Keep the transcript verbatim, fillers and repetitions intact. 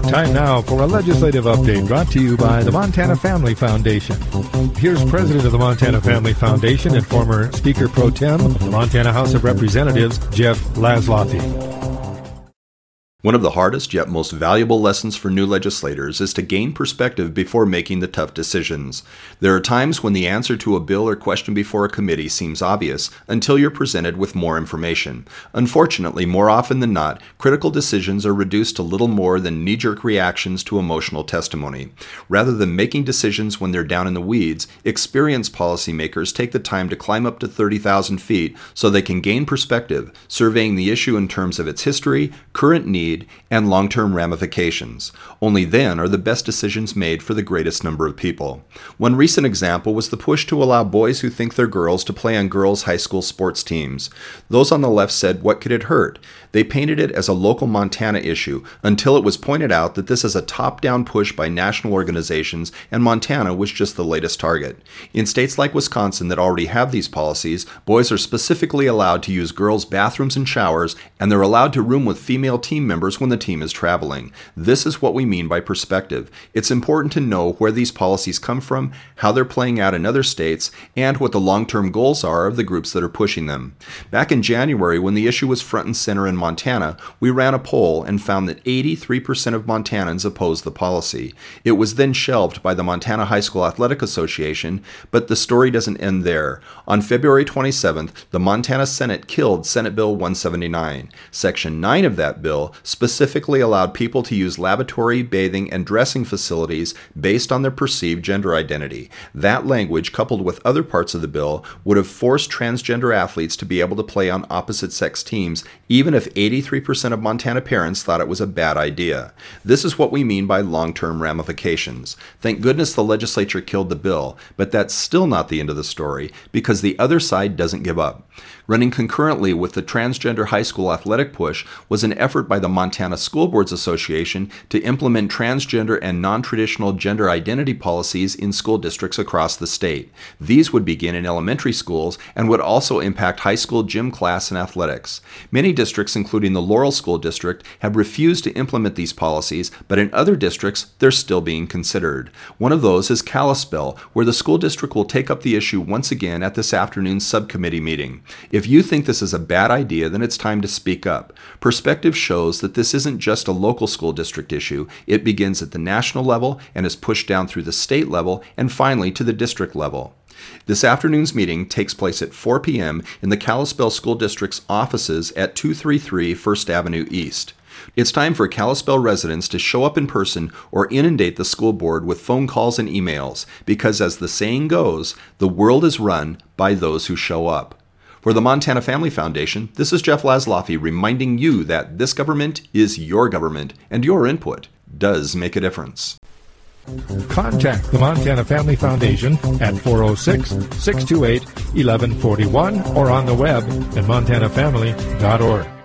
Time now for a legislative update brought to you by the Montana Family Foundation. Here's President of the Montana Family Foundation and former Speaker Pro Tem of the Montana House of Representatives, Jeff Laszloffy. One of the hardest yet most valuable lessons for new legislators is to gain perspective before making the tough decisions. There are times when the answer to a bill or question before a committee seems obvious until you're presented with more information. Unfortunately, more often than not, critical decisions are reduced to little more than knee-jerk reactions to emotional testimony. Rather than making decisions when they're down in the weeds, experienced policymakers take the time to climb up to thirty thousand feet so they can gain perspective, surveying the issue in terms of its history, current needs, and long-term ramifications. Only then are the best decisions made for the greatest number of people. One recent example was the push to allow boys who think they're girls to play on girls' high school sports teams. Those on the left said, "What could it hurt?" They painted it as a local Montana issue until it was pointed out that this is a top-down push by national organizations and Montana was just the latest target. In states like Wisconsin that already have these policies, boys are specifically allowed to use girls' bathrooms and showers, and they're allowed to room with female team members when the team is traveling. This is what we mean by perspective. It's important to know where these policies come from, how they're playing out in other states, and what the long-term goals are of the groups that are pushing them. Back in January, when the issue was front and center in Montana, we ran a poll and found that eighty-three percent of Montanans opposed the policy. It was then shelved by the Montana High School Athletic Association, but the story doesn't end there. On February twenty-seventh, the Montana Senate killed Senate Bill one seventy-nine. Section nine of that bill specifically allowed people to use lavatory, bathing, and dressing facilities based on their perceived gender identity. That language, coupled with other parts of the bill, would have forced transgender athletes to be able to play on opposite-sex teams, even if eighty-three percent of Montana parents thought it was a bad idea. This is what we mean by long-term ramifications. Thank goodness the legislature killed the bill, but that's still not the end of the story, because the other side doesn't give up. Running concurrently with the transgender high school athletic push was an effort by the Montana School Boards Association to implement transgender and non-traditional gender identity policies in school districts across the state. These would begin in elementary schools and would also impact high school gym class and athletics. Many districts, including the Laurel School District, have refused to implement these policies, but in other districts, they're still being considered. One of those is Kalispell, where the school district will take up the issue once again at this afternoon's subcommittee meeting. If you think this is a bad idea, then it's time to speak up. Perspective shows that this isn't just a local school district issue. It begins at the national level and is pushed down through the state level and finally to the district level. This afternoon's meeting takes place at four p.m. in the Kalispell School District's offices at two thirty-three First Avenue East. It's time for Kalispell residents to show up in person or inundate the school board with phone calls and emails, because as the saying goes, the world is run by those who show up. For the Montana Family Foundation, this is Jeff Laszloffy reminding you that this government is your government, and your input does make a difference. Contact the Montana Family Foundation at four oh six, six two eight, one one four one or on the web at montana family dot org.